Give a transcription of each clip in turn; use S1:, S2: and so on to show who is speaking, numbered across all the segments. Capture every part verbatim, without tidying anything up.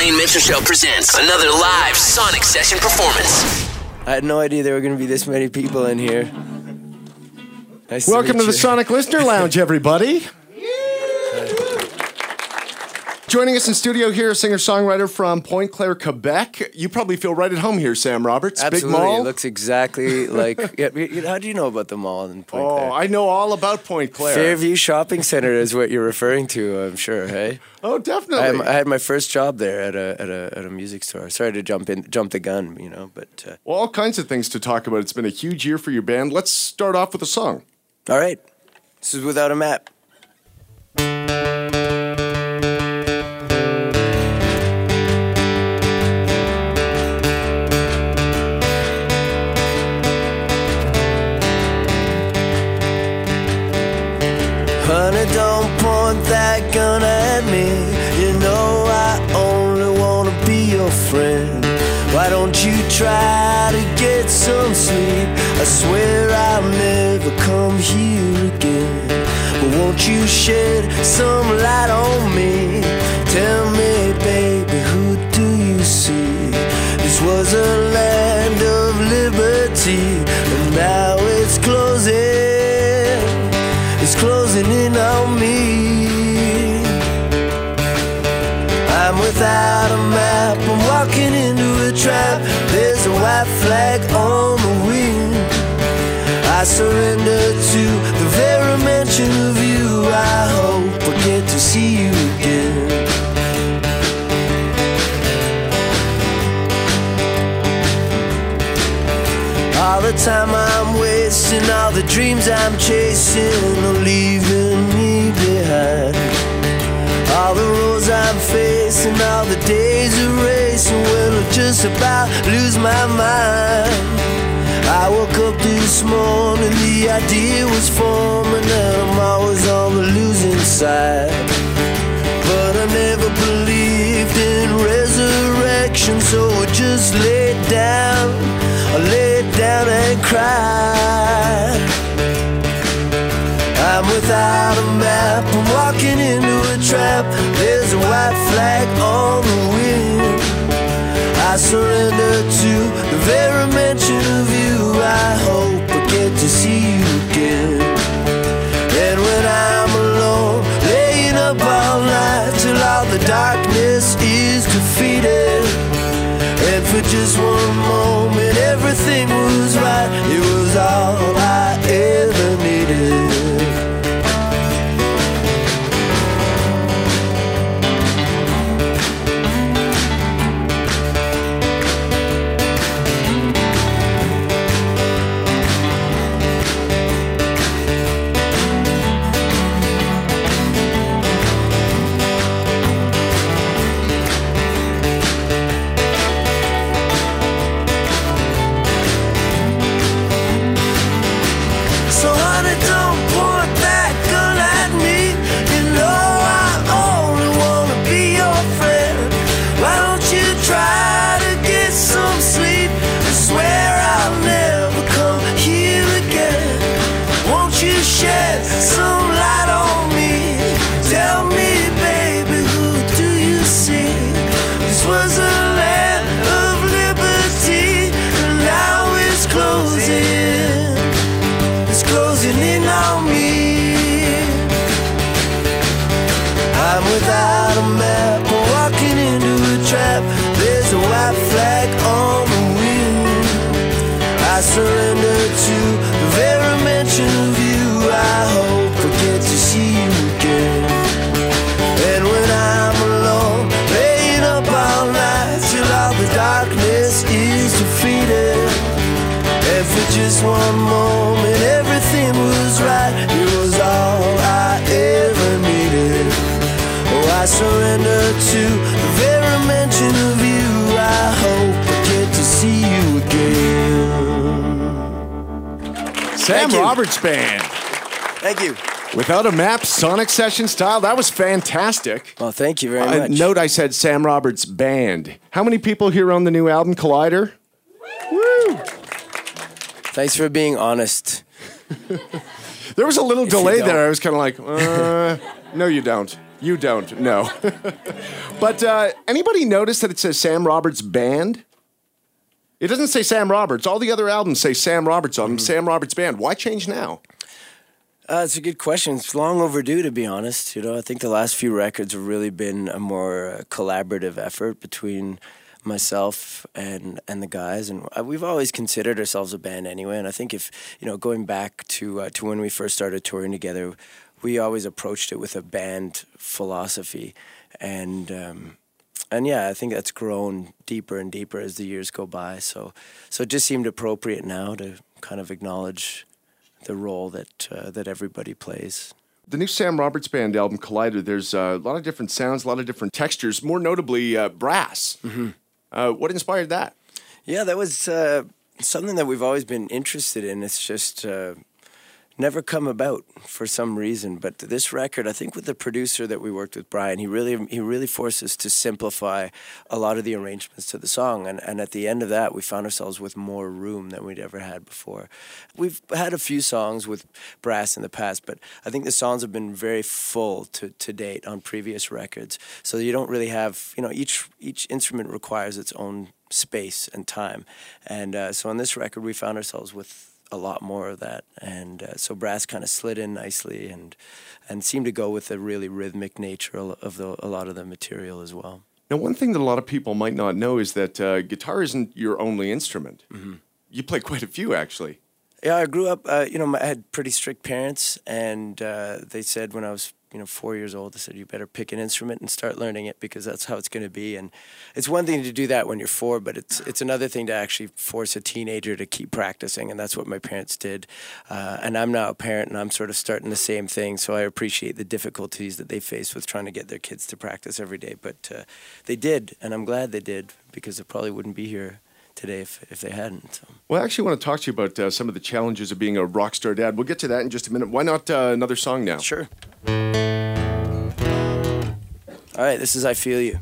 S1: Wayne Mitchell Show presents another live Sonic Session performance.
S2: I had no idea there were going to be this many people in here. Nice
S3: Welcome
S2: to,
S3: to the
S2: you.
S3: Sonic Listener Lounge, everybody. Joining us in studio here, a singer-songwriter from Pointe Claire, Quebec. You probably feel right at home here, Sam Roberts.
S2: Absolutely.
S3: Big mall.
S2: It looks exactly like... Yeah, how do you know about the mall in Pointe
S3: Oh,
S2: Claire?
S3: I know all about Pointe Claire.
S2: Fairview Shopping Center is what you're referring to, I'm sure, hey?
S3: Oh, definitely.
S2: I, I had my first job there at a at a at a music store. Sorry to jump in, jump the gun, you know, but... Uh,
S3: well, all kinds of things to talk about. It's been a huge year for your band. Let's start off with a song.
S2: all right. This is Without a Map. Honey, don't point that gun at me. You know I only want to be your friend. Why don't you try to get some sleep? I swear I'll never come here again. But won't you shed some light on me? Tell me, baby, who do you see? This was a land of liberty, and now it's closing. It's closing in on me. I'm without a map, I'm walking into a trap. There's a white flag on the wind. I surrender to the very mention of you. I hope I get to see you again. All the time I'm wasting, all the dreams I'm chasing are leaving me behind. All the roads I'm facing, all the days are racing, well, I just about lose my mind. I woke up this morning, the idea was forming, and I'm always on the losing side. But I never believed in resurrection, so I just laid down, I laid down and cried. I'm without a map, I'm walking into a trap. There's a white flag on the wind. I surrender to the very mention of you. I hope I get to see you again. And when I'm alone, laying up all night till all the darkness is defeated, and for just one moment everything was right. It was all I ever needed. Without a map, I'm walking into a trap. There's a white flag on the wind. I surrender to the very mention of you. I hope I get to see you again. And when I'm alone, laying up all night till all the darkness is defeated, and for just one moment everything was right. It was all I ever needed. I surrender to the very mention of you. I hope I get to see you again.
S3: Sam Roberts Band.
S2: Thank you.
S3: Without a Map, Sonic Session style. That was fantastic.
S2: Well, thank you very
S3: Uh,
S2: much.
S3: note I said Sam Roberts Band. How many people here on the new album, Collider? Woo!
S2: Thanks for being honest.
S3: There was a little
S2: If you
S3: delay
S2: don't.
S3: there. I was kind of like, uh, no, you don't. You don't, no. But uh, anybody notice that it says Sam Roberts Band? It doesn't say Sam Roberts. All the other albums say Sam Roberts on them. Mm-hmm. Sam Roberts Band. Why change now?
S4: Uh, it's a good question. It's long overdue, to be honest. You know, I think the last few records have really been a more uh, collaborative effort between myself and and the guys, and we've always considered ourselves a band anyway. And I think if you know, going back to uh, to when we first started touring together, we always approached it with a band philosophy, and um, and yeah, I think that's grown deeper and deeper as the years go by. So so it just seemed appropriate now to kind of acknowledge the role that uh, that everybody plays.
S3: The new Sam Roberts Band album, Collider, there's uh, a lot of different sounds, a lot of different textures, more notably uh, brass. Mm-hmm. Uh, what inspired that?
S4: Yeah, that was uh, something that we've always been interested in. It's just uh, never come about for some reason. But this record, I think with the producer that we worked with, Brian, he really he really forced us to simplify a lot of the arrangements to the song. And, and at the end of that, we found ourselves with more room than we'd ever had before. We've had a few songs with brass in the past, but I think the songs have been very full to, to date on previous records. So you don't really have, you know, each each instrument requires its own space and time. And uh, so on this record, we found ourselves with a lot more of that, and uh, so brass kind of slid in nicely and and seemed to go with the really rhythmic nature of the, a lot of the material as well.
S3: Now, one thing that a lot of people might not know is that uh, guitar isn't your only instrument. Mm-hmm. You play quite a few, actually.
S4: Yeah, I grew up, uh, you know, I had pretty strict parents, and uh, they said when I was, you know, four years old, they said, you better pick an instrument and start learning it because that's how it's going to be. And it's one thing to do that when you're four, but it's it's another thing to actually force a teenager to keep practicing, and that's what my parents did. Uh, and I'm now a parent, and I'm sort of starting the same thing, so I appreciate the difficulties that they face with trying to get their kids to practice every day. But uh, they did, and I'm glad they did, because they probably wouldn't be here today if, if they hadn't. So.
S3: Well, I actually want to talk to you about uh, some of the challenges of being a rock star dad. We'll get to that in just a minute. Why not uh, another song now?
S4: Sure. All right, this is I Feel You.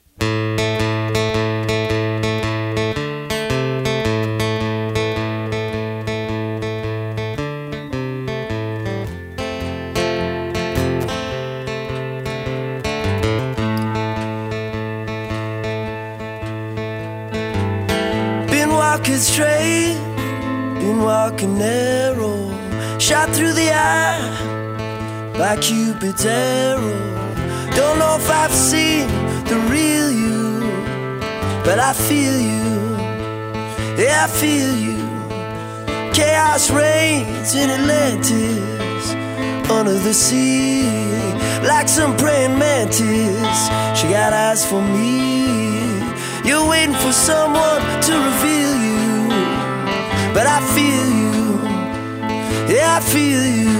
S2: Walking straight, been walking narrow, shot through the eye by Cupid's arrow. Don't know if I've seen the real you, but I feel you, yeah, I feel you. Chaos reigns in Atlantis, under the sea, like some praying mantis. She got eyes for me. You're waiting for someone to reveal you, but I feel you, yeah, I feel you.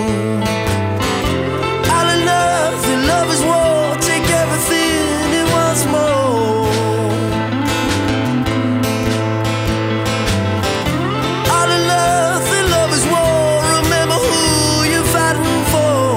S2: All in love, and love is war, take everything and once more. All in love, and love is war, remember who you're fighting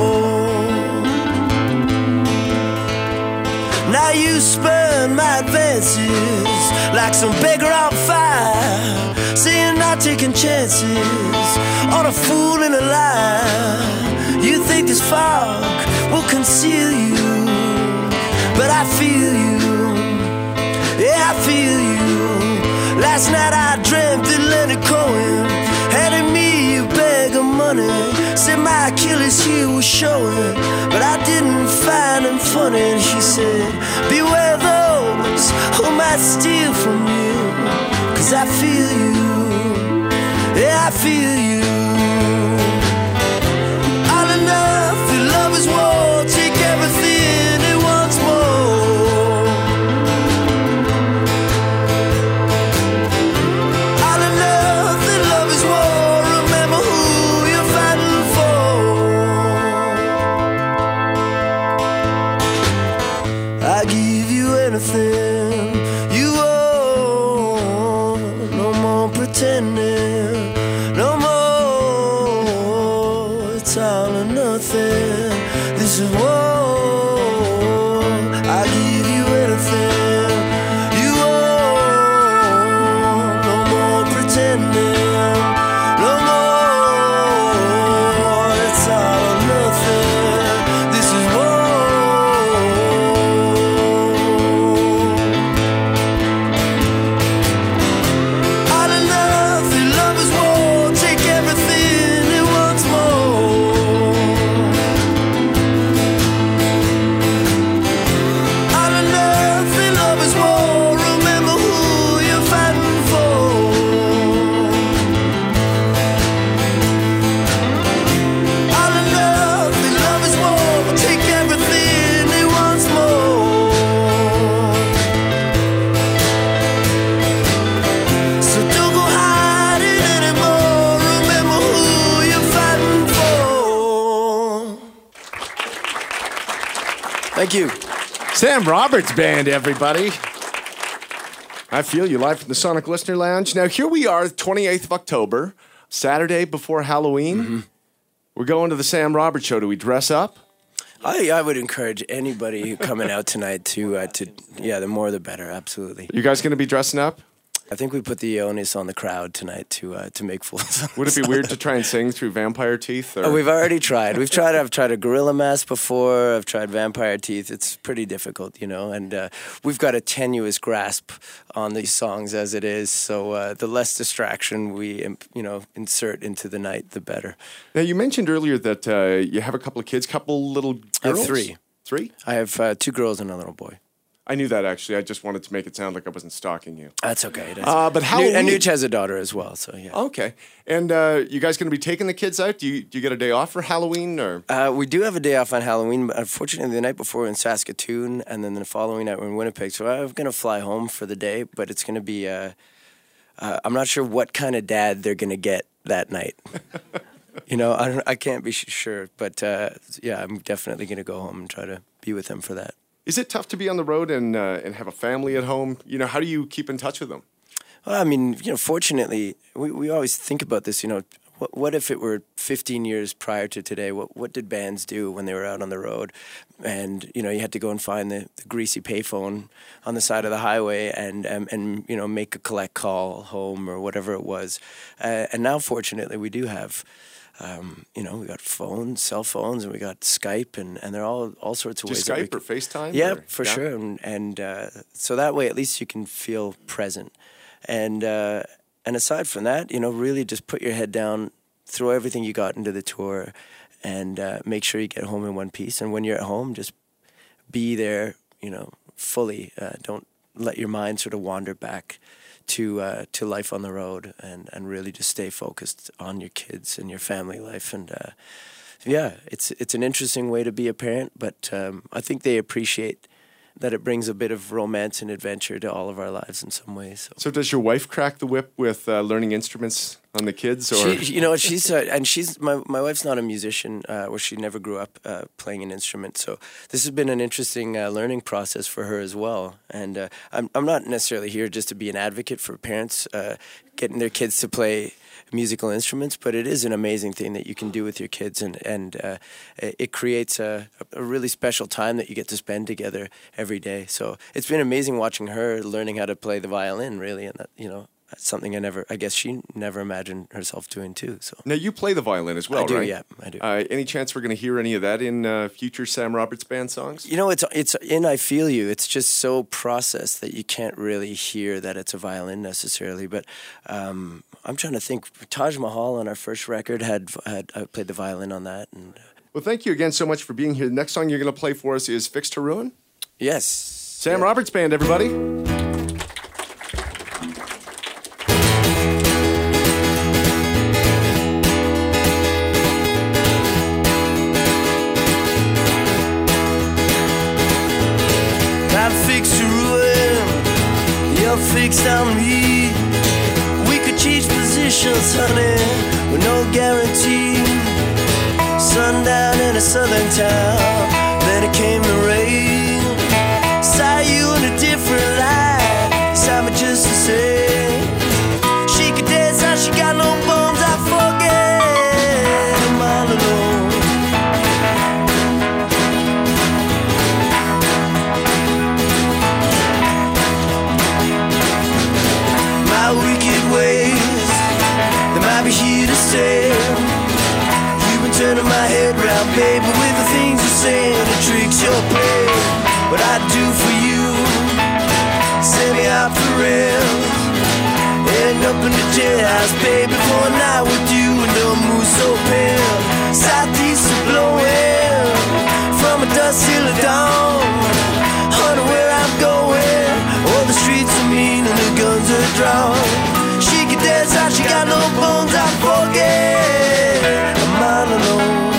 S2: for. Now you spurn my advances like some beggar on fire, saying not taking chances on a fool in a lie. You think this fog will conceal you, but I feel you, yeah, I feel you. Last night I dreamt that Leonard Cohen handed me a bag of money, said my Achilles heel was showing, but I didn't find him funny. And she said, beware those who might steal from you, 'cause I feel you, yeah, I feel you. All enough, your love is war, take everything and once more. All enough, your love is war, remember who you're fighting for. I give you anything you want, no more pretending, no more, it's all or nothing, this is war. I give you anything you want, no more pretending, no more, it's all or nothing, this is war.
S4: Thank you.
S3: Sam Roberts Band, everybody. I feel you live from the Sonic Listener Lounge. Now, here we are, the twenty-eighth of October, Saturday before Halloween. Mm-hmm. We're going to the Sam Roberts Show. Do we dress up?
S4: I, I would encourage anybody coming out tonight to, uh, to, yeah, the more the better, absolutely.
S3: You guys going to be dressing up?
S4: I think we put the onus on the crowd tonight to uh, to make fools.
S3: Would it be weird to try and sing through vampire teeth? Or?
S4: Oh, we've already tried. We've tried. I've tried a gorilla mask before. I've tried vampire teeth. It's pretty difficult, you know. And uh, we've got a tenuous grasp on these songs as it is. So uh, the less distraction we, you know, insert into the night, the better.
S3: Now you mentioned earlier that uh, you have a couple of kids, couple little girls.
S4: I have three.
S3: Three?
S4: I have uh, two girls and a little boy.
S3: I knew that, actually. I just wanted to make it sound like I wasn't stalking you.
S4: That's okay. That's
S3: uh, but Halloween...
S4: And Nooch has a daughter as well, so yeah.
S3: Okay. And uh, you guys going to be taking the kids out? Do you do you get a day off for Halloween? Or
S4: uh, we do have a day off on Halloween, but unfortunately the night before we're in Saskatoon, and then the following night we're in Winnipeg. So I'm going to fly home for the day, but it's going to be... Uh, uh, I'm not sure what kind of dad they're going to get that night. You know, I, don't, I can't be sure, but uh, yeah, I'm definitely going to go home and try to be with them for that.
S3: Is it tough to be on the road and uh, and have a family at home? You know, how do you keep in touch with them?
S4: Well, I mean, you know, fortunately, we, we always think about this, you know, what, what if it were fifteen years prior to today? What what did bands do when they were out on the road? And, you know, you had to go and find the, the greasy payphone on the side of the highway and, um, and you know, make a collect call home or whatever it was. Uh, and now, fortunately, we do have... Um, you know, we got phones, cell phones, and we got Skype, and, and there are all, all sorts of
S3: Just
S4: ways. That
S3: Skype
S4: we can,
S3: or FaceTime?
S4: Yeah,
S3: or,
S4: for
S3: yeah?
S4: sure. And, and uh, so that way, at least you can feel present. And uh, and aside from that, you know, really just put your head down, throw everything you got into the tour, and uh, make sure you get home in one piece. And when you're at home, just be there, you know, fully. Uh, don't let your mind sort of wander back to uh, to life on the road, and, and really just stay focused on your kids and your family life. And uh, yeah, it's it's an interesting way to be a parent, but um, I think they appreciate that it brings a bit of romance and adventure to all of our lives in some ways. So,
S3: so does your wife crack the whip with uh, learning instruments on the kids? Or
S4: she, you know, she's uh, and she's my my wife's not a musician, uh, or she never grew up uh, playing an instrument. So this has been an interesting uh, learning process for her as well. And uh, I'm I'm not necessarily here just to be an advocate for parents uh, getting their kids to play musical instruments, but it is an amazing thing that you can do with your kids, and and uh, it creates a, a really special time that you get to spend together every day. So it's been amazing watching her learning how to play the violin, really, and that, you know, that's something I never, I guess she never imagined herself doing too. So
S3: now you play the violin as well,
S4: I do,
S3: right?
S4: Yeah, I do.
S3: Uh, any chance we're going to hear any of that in uh, future Sam Roberts Band songs?
S4: You know, it's it's in I Feel You. It's just so processed that you can't really hear that it's a violin necessarily. But um, I'm trying to think. Taj Mahal on our first record had had I played the violin on that. And uh,
S3: well, thank you again so much for being here. The next song you're going to play for us is "Fixed to Ruin."
S4: Yes,
S3: Sam
S4: yeah.
S3: Roberts Band, everybody.
S2: Fixed on me. We could change positions, honey, with no guarantee. Sundown in a southern town, then it came the rain. Saw you in a different light, saw me just the same. She could dance how she got no bones, I forget. I'm all alone. My wicked ways, they might be here to stay. You've been turning my head round, baby, with the things you say and the tricks you're playing. What I do for you, send me out for real. End up in the jailhouse, baby, for a night with you, and don't move so pale. Southeast is blowing from a dusk till the dawn. Honey, where I'm going, all the streets are mean and the guns are drawn. She can dance how she got no bones, I forget. I'm all alone.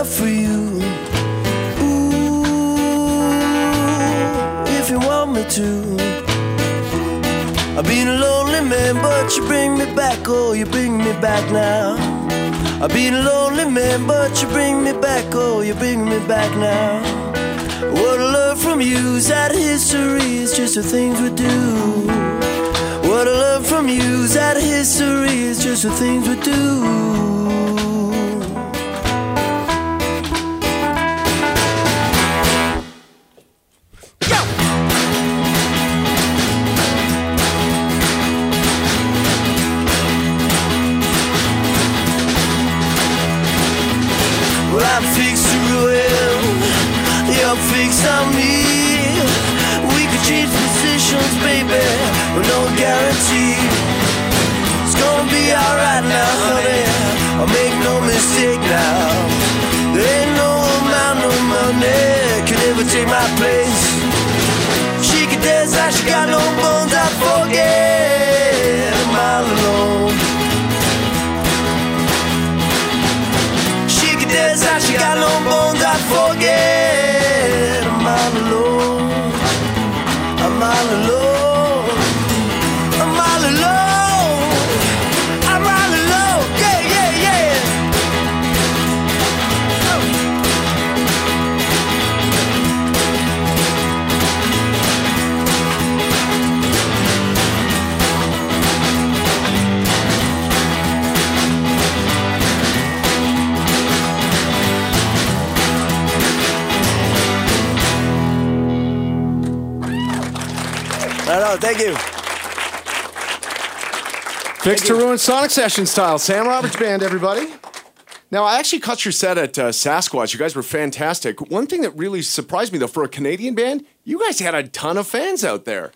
S2: for you. Ooh, if you want me to. I've been a lonely man, but you bring me back, oh, you bring me back now. I've been a lonely man, but you bring me back, oh, you bring me back now. What I learned from you is that history is just the things we do. What I learned from you is that history is just the things we do. I'm fixed to ruin, you're fixed on me. We could change positions, baby, with no guarantee. It's gonna be alright now, honey, I'll make no mistake now. There ain't no amount of money can ever take my place. She can dance like she got no bones, I forget I'm all alone. Dance like she got no bones, I forget I'm all alone. I'm all alone. I'm all alone. I'm all alone. Yeah, yeah, yeah. No, no, thank you.
S3: Fixed to Ruin Sonic Session style. Sam Roberts Band, everybody. Now, I actually caught your set at uh, Sasquatch. You guys were fantastic. One thing that really surprised me, though, for a Canadian band, you guys had a ton of fans out there.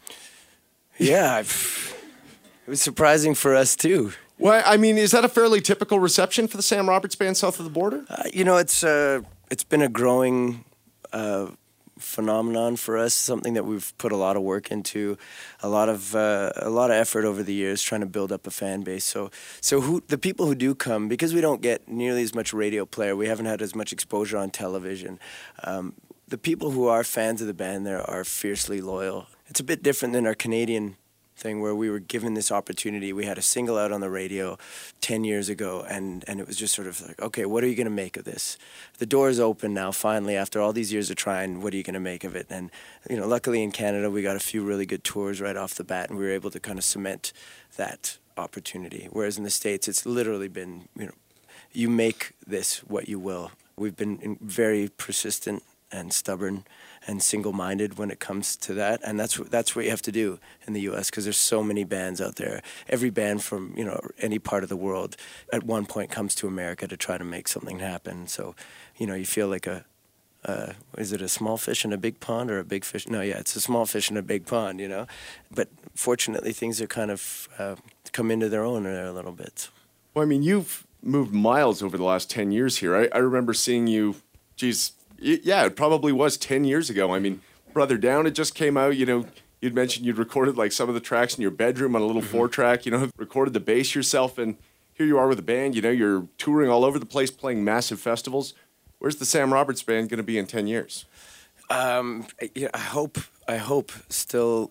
S4: Yeah, I've, it was surprising for us, too.
S3: Well, I mean, is that a fairly typical reception for the Sam Roberts Band south of the border?
S4: Uh, you know, it's uh, it's been a growing uh, phenomenon for us. Something that we've put a lot of work into, a lot of uh, a lot of effort over the years, trying to build up a fan base. So, so who the people who do come, because we don't get nearly as much radio play, we haven't had as much exposure on television. Um, the people who are fans of the band there are fiercely loyal. It's a bit different than our Canadian thing where we were given this opportunity. We had a single out on the radio ten years ago, and, and it was just sort of like, okay, what are you going to make of this? The door is open now, finally, after all these years of trying, what are you going to make of it? And, you know, luckily in Canada, we got a few really good tours right off the bat, and we were able to kind of cement that opportunity. Whereas in the States, it's literally been, you know, you make this what you will. We've been very persistent and stubborn and single-minded when it comes to that, and that's that's what you have to do in the U S because there's so many bands out there. Every band from, you know, any part of the world at one point comes to America to try to make something happen. So, you know, you feel like a uh, is it a small fish in a big pond or a big fish? No, yeah, it's a small fish in a big pond, you know. But fortunately, things are kind of uh, come into their own there a little bit.
S3: Well, I mean, you've moved miles over the last ten years here. I, I remember seeing you, geez, yeah, it probably was ten years ago. I mean, Brother Down, it just came out. You know, you'd mentioned you'd recorded like some of the tracks in your bedroom on a little mm-hmm. four track, you know, recorded the bass yourself. And here you are with a band, you know, you're touring all over the place, playing massive festivals. Where's the Sam Roberts Band going to be in ten years?
S4: Um, yeah, I hope, I hope still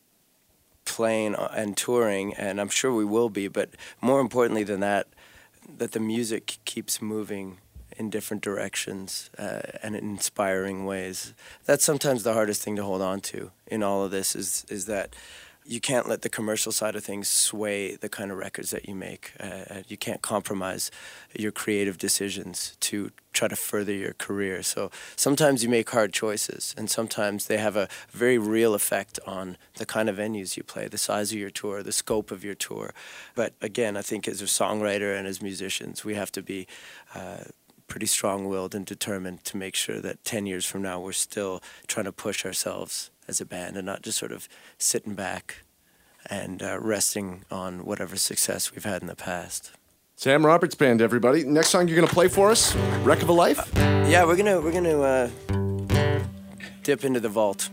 S4: playing and touring, and I'm sure we will be. But more importantly than that, that the music keeps moving in different directions uh, and in inspiring ways. That's sometimes the hardest thing to hold on to in all of this is is that you can't let the commercial side of things sway the kind of records that you make. Uh, you can't compromise your creative decisions to try to further your career. So sometimes you make hard choices, and sometimes they have a very real effect on the kind of venues you play, the size of your tour, the scope of your tour. But again, I think as a songwriter and as musicians, we have to be uh, pretty strong-willed and determined to make sure that ten years from now we're still trying to push ourselves as a band and not just sort of sitting back and uh, resting on whatever success we've had in the past.
S3: Sam Roberts Band, everybody. Next song you're going to play for us, Wreck of a Life?
S4: Uh, yeah, we're going to we're going to uh, dip into the vault.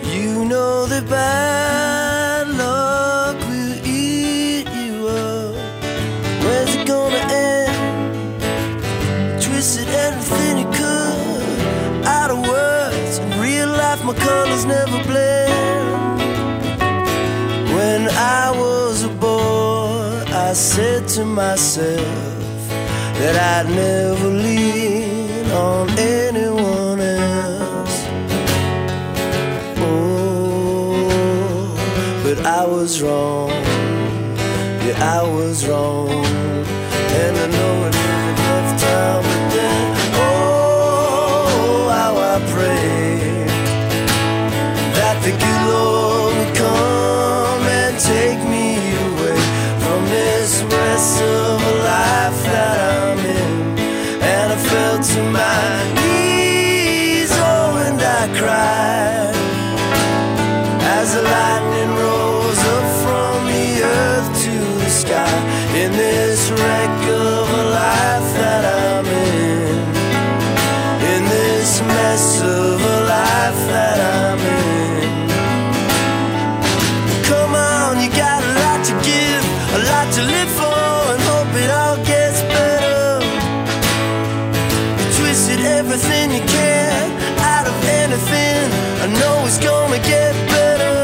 S2: You know that bad luck will eat you up. When's it gonna end? Twisted everything you could out of words. In real life my colors never blend. When I was a boy, I said to myself that I'd never lean on anyone else. Oh, but I was wrong. Yeah, I was wrong. And I know it isn't enough time, but then, oh, how I pray that the good Lord would come and take me away from this rest of a life that I'm in. And I fell to my knees, oh, and I cried as the lightning rose up from the earth to the sky. In this wreck of a life that I'm in, in this mess of a life that I'm in. Come on, you got a lot to give, a lot to live for, and hope it all gets better. You twisted everything you can out of anything. I know it's gonna get better.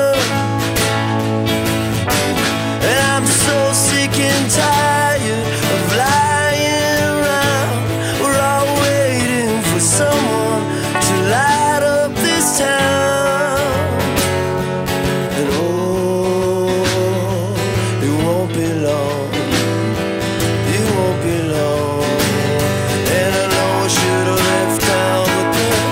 S2: And I'm so sick and tired of lying around. We're all waiting for someone to light up this town. And oh, it won't be long. It won't be long. And I know I should have left town, but then,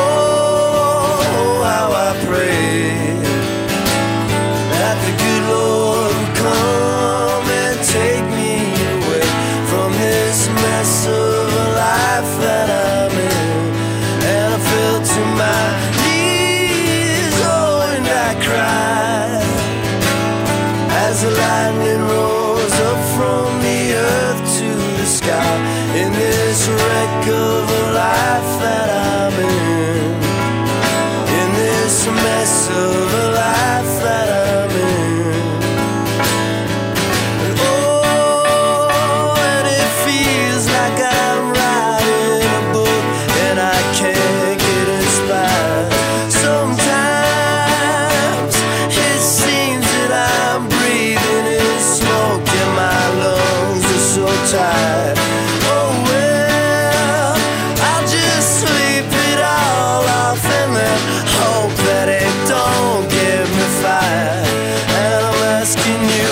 S2: oh, how I pray that the good Lord would come and take me away from this mess of a life that I'm in. And I fell to my knees, oh, and I cried as the lightning rose up from the earth to the sky. In this wreck of a life that I'm in, in this mess of a life that I'm in. And oh, and it feels like I'm writing a book and I can't get inspired. Sometimes it seems that I'm breathing in smoke and my lungs are so tired. Oh well, I'll just sleep it all off and then hope that it don't get me fired. And I'm asking you,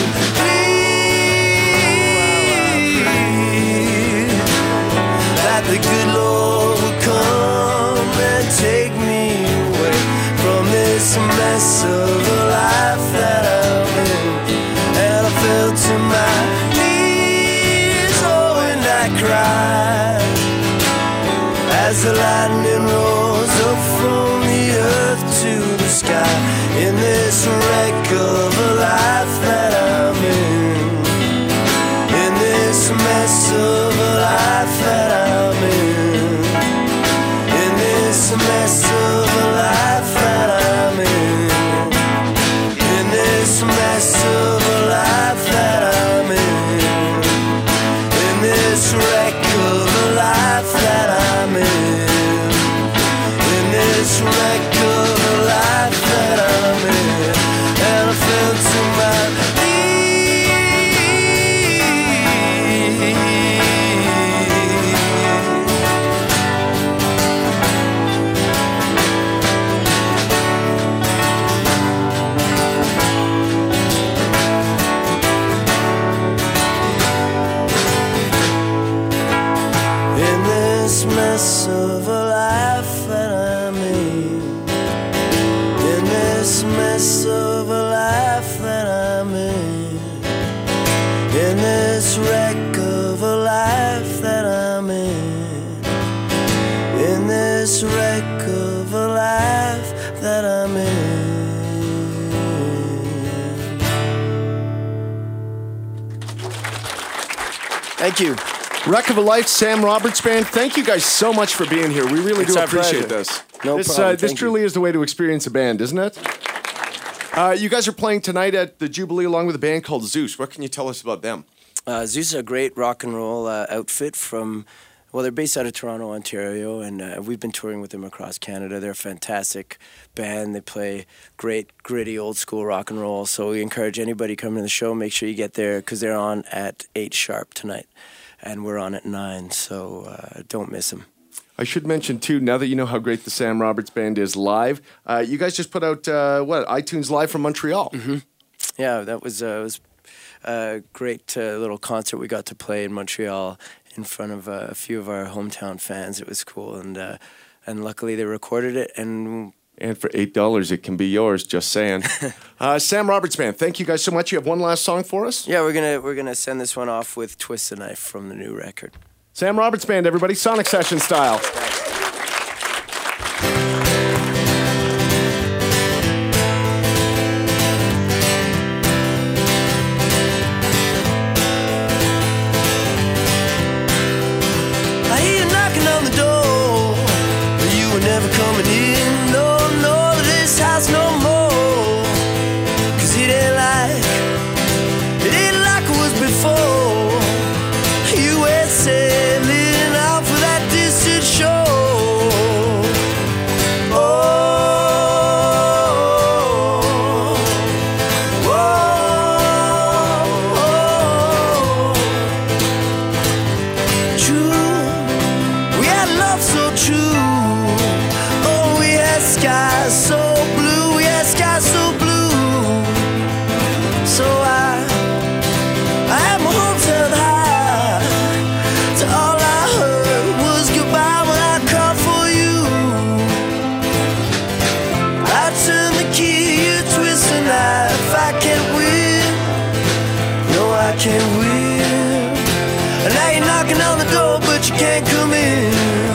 S2: please, that the good Lord would come and take me away from this mess of a life that I'm in. And I fell to my knees, oh, and I cried as the lightning rose up from the earth to the sky. In this wreck of a life that I'm in, in this mess of a life that I'm in, in this mess of a life that I'm in, in this mess of a life that I'm in, in this wreck of a life that I'm in, in this wreck of a life that I'm in. And I fell to my in this mess of a life that I'm in, in this mess of a life that I'm in, in this wreck of a life that I'm in, in this wreck of a life that I'm in. Thank you.
S3: Wreck of a Life, Sam Roberts Band. Thank you guys so much for being here. We really
S4: It's
S3: do
S4: our
S3: appreciate
S4: pleasure.
S3: this.
S4: No
S3: this
S4: problem.
S3: uh, this
S4: Thank
S3: truly
S4: you.
S3: is the way to experience a band, isn't it? Uh, you guys are playing tonight at the Jubilee along with a band called Zeus. What can you tell us about them?
S4: Uh, Zeus is a great rock and roll uh, outfit from, well, they're based out of Toronto, Ontario, and uh, we've been touring with them across Canada. They're a fantastic band. They play great, gritty, old school rock and roll. So we encourage anybody coming to the show, make sure you get there because they're on at eight sharp tonight, and we're on at nine. So uh, don't miss them.
S3: I should mention, too, now that you know how great the Sam Roberts Band is live, uh, you guys just put out, uh, what, iTunes Live from Montreal?
S4: Mm-hmm. Yeah, that was, uh, was a great uh, little concert we got to play in Montreal in front of uh, a few of our hometown fans. It was cool, and uh, and luckily they recorded it. And
S3: and for eight dollars, it can be yours, just saying. uh, Sam Roberts Band, thank you guys so much. You have one last song for us?
S4: Yeah, we're gonna we're gonna send this one off with Twist the Knife from the new record.
S3: Sam Roberts Band, everybody, Sonic Session style.
S2: I hear you knocking on the door, but you were never coming in. No, no, to this house no more. Cause it ain't like, it ain't like it was before. You were sailing out for that distant shore. Oh, oh, oh. True. We had love so true. Oh, we had skies so blue. We had skies so blue. So I, I had my hopes held high. To all I heard was goodbye when I called for you. I turn the key, you twist the knife. I can't win. No, I can't win. And now you're knocking on the door, but you can't come in.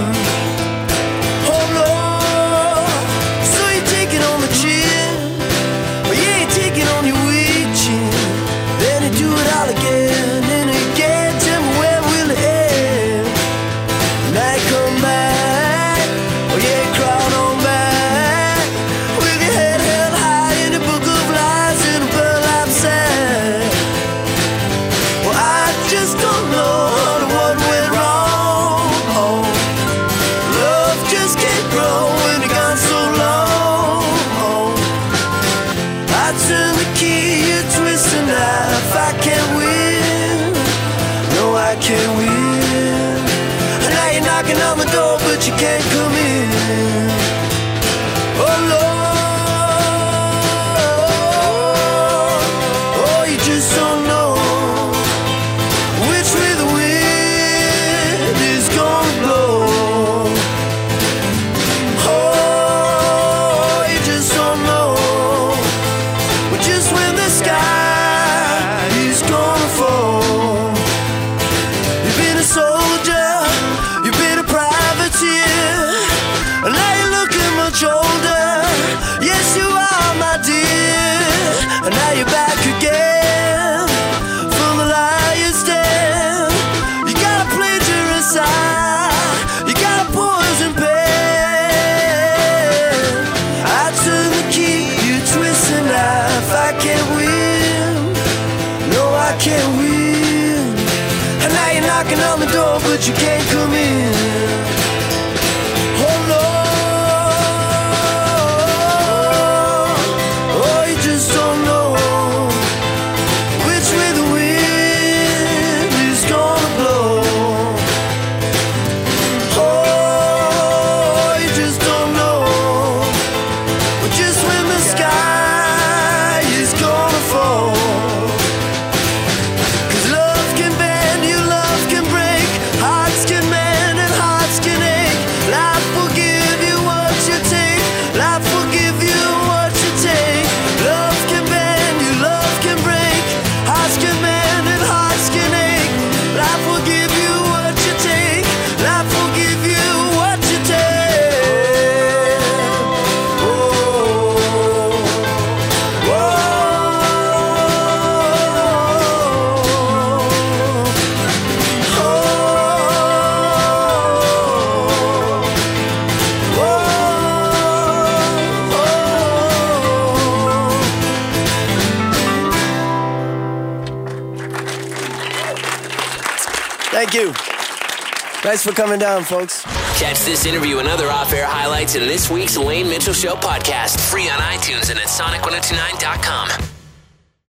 S2: Oh Lord, so you take it on the chin. Oh yeah, you take it on your weak chin. Then you do it all again and again. Tell me where will it end? Now you come back. Oh yeah, you crawl on back. With your head held high in the book of lies and a pearl upside. Well, I just don't know what went wrong. Oh, love just can't grow when it gone so long. Oh, I turn the key, you twist the knife. I can't win. No, I can't win. And now you're knocking on the door, but you can't come in. Oh Lord, oh, you just don't know which way the wind is gonna blow. Oh, you just don't know just when the sky is gonna fall. You've been a soldier, you've been a privateer, and now you look much older. Yes, you are, my dear. And now you're back again from the lion's den. You got a plagiarist eye, you got a poison pen. I turn the key, you twist the knife. I can't win, no, I can't win. And now you're knocking on the door, but you can't come in. Oh Lord, oh, you just don't know which way the wind is gonna blow. Oh, you just don't know just when the sky is gonna fall. Cause love can bend, you love can break, hearts can mend and
S4: Thank you. Thanks for coming down, folks.
S1: Catch this interview and other off-air highlights in this week's Lane Mitchell Show podcast. Free on iTunes and at sonic ten twenty-nine dot com.